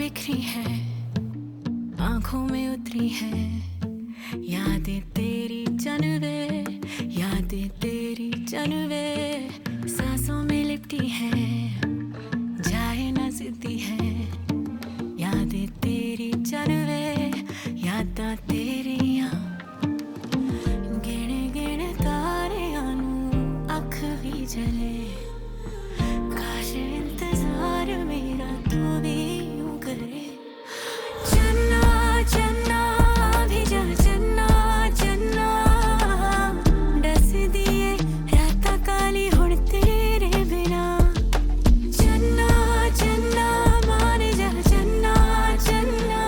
बिखरी है, आंखों में उतरी है यादें तेरी जानवे, यादें तेरी जानवे, सांसों में लिपटी है, जाए ना जिद्दी है, यादें तेरी जानवे, यादां तेरियां गिण गिण तारियां नू अख भी जले, काश इंतजार मेरा तू भी यूं करे। चन्ना चन्ना भी जा चन्ना चन्ना, दस दिए रातां काली हुण तेरे बिना, चन्ना चन्ना मान जा चन्ना चन्ना,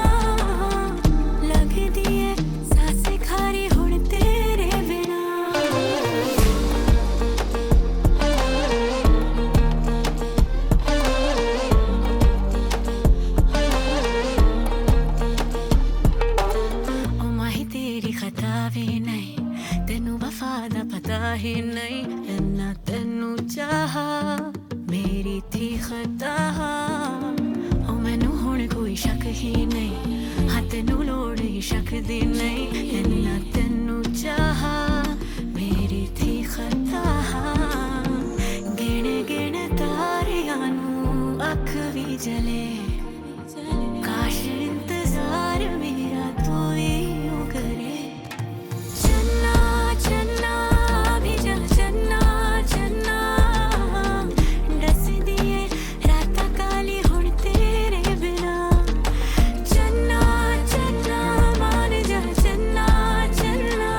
लगदी है सांसें खारी हुण तेरे बिना। ओ माही तेरी खता भी नहीं, तेनू वफा दा पता ही नहीं, इन्ना तेनू चाहा मेरी थी खता। ओ मैनू हुण कोई शक ही नहीं, हाँ तेनू लोड़ ही शक दी नहीं, इन्ना तेनू चाहा मेरी थी खता। गिण गिण तारियां नू अख भी जले, काश इंतजार मेरा तू भी यूं करे। चन्ना चन्ना भी जा चन्ना चन्ना, दस दिए रातां काली हुण तेरे बिना, चन्ना चन्ना मान जा चन्ना चन्ना,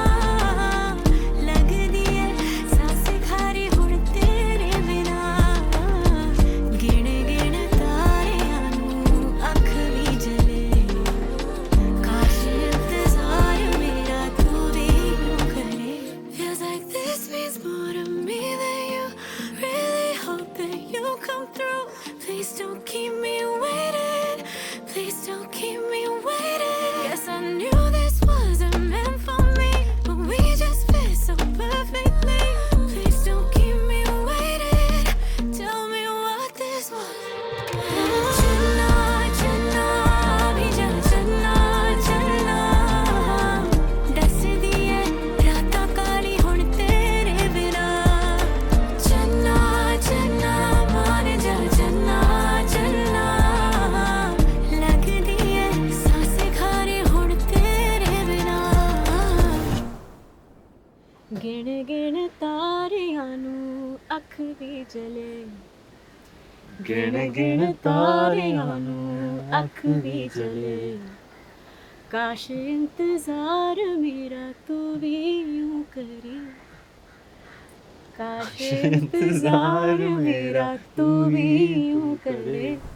लगदी है सांसें खारी हुण तेरे बिना। गिण गिण तारियां नू अख भी जले, काश इंतजार मेरा तू भी यूं करे। Feels like this means more to me than you, really hope that you come through. Please don't keep me waiting, please don't keep me waiting. Yes, I knew this wasn't meant for me, but we just fit so perfectly. Please don't keep me waiting, tell me what this was. चन्ना चन्ना भी जा चन्ना चन्ना, दस दिए रातां काली हुण तेरे बिना, चन्ना चन्ना मान जा चन्ना चन्ना, लगदी है सांसें खारी हुण तेरे बिना। गिण गिण तारियां नू अख भी जले, गिण गिण तारियां नू अख भी जले, काश इंतजार मेरा तू भी यूं करे, काश इंतजार मेरा तू भी यूं करे।